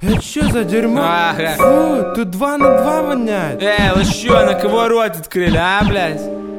Это что за дерьмо? Ага. Фу, тут 2 на 2 воняет. Вы чё, на кого рот открыли, блядь?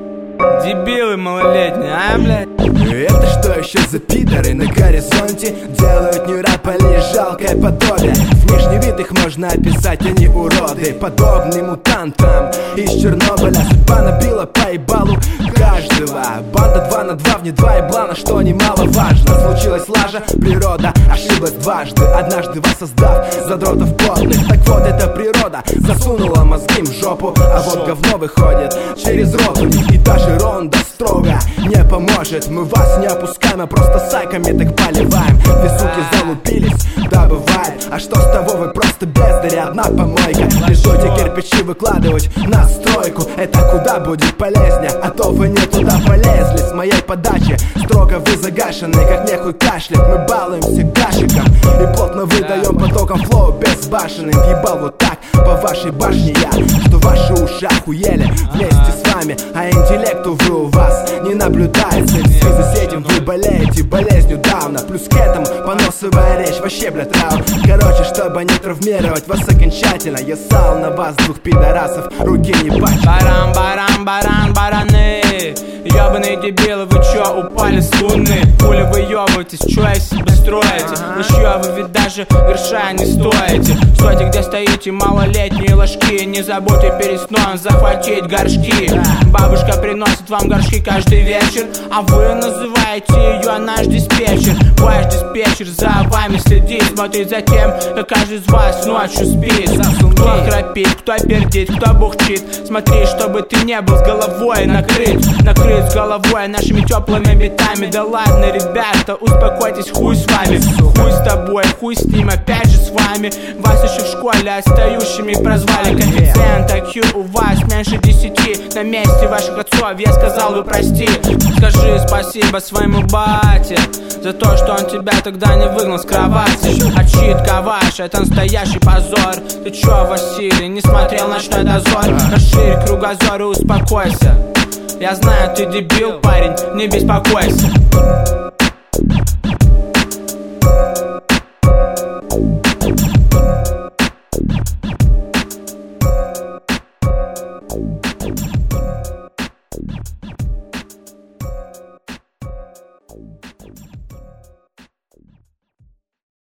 Дебилы малолетние, блядь? Это что еще за пидоры на горизонте? Делают не рэп, а лишь жалкое подобие. Внешний вид их можно описать, они уроды, подобны мутантам из Чернобыля. Судьба набила по ебалу каждого. Банда 2 на 2 вне 2 еблана, что немаловажно. Случилась лажа, природа ошиблась дважды, однажды воссоздав задротов потных. Так вот, эта природа засунула мозги в жопу, а вот говно выходит через рот у них. И даже ронда строго не поможет. Мы вас не опускаем, а просто сайками так поливаем. Две суки залупились, да бывает. А что с того, вы просто бездари, одна помойка. Решите кирпичи выкладывать на стройку, это куда будет полезнее, а то вы не туда полезли. С моей подачи строго вы загашены, как нехуй кашлять. Мы балуемся гашиком и плотно выдаем потоком флоу безбашенным. Въебал вот так по вашей башне я, что ваши уши охуели вместе с вами, а интеллект, увы, у вас не наблюдается. В связи с этим вы болеете болезнью Дауна. Плюс к этому поносовая речь, вообще, блядь, раунд. Короче, чтобы не травмировать вас окончательно, я ссал на вас, двух пидорасов, руки не пачкай. Баран, баран, баран, бараны. Ёбаные дебилы, вы чё, упали с луны? Пули вы ёбаетесь, чё из себя строите? Ну чё, вы ведь даже гроша не стоите. Стойте, где стоите, малолетние ложки. Не забудьте перед сном захватить горшки. Бабушка приносит вам горшки каждый вечер, а вы называете ее наш диспетчер. Ваш диспетчер за вами следит, смотрит за тем, как каждый из вас ночью спит. Кто храпит, кто пердит, кто бухчит. Смотри, чтобы ты не был с головой накрыт с головой нашими теплыми битами. Да ладно, ребята, успокойтесь, хуй с вами. Хуй с тобой, хуй с ним, опять же с вами. Вас еще в школе отстающими прозвали. Коэффициент IQ у вас меньше 10. На месте ваших отцов я сказал бы прости. Скажи спасибо своему бате за то, что он тебя тогда не выгнал с кровати. Отчитка ваша, это настоящий позор. Ты чё, Василий, не смотрел «Ночной дозор»? Расширь кругозор и успокойся. Я знаю, ты дебил, парень, не беспокойся.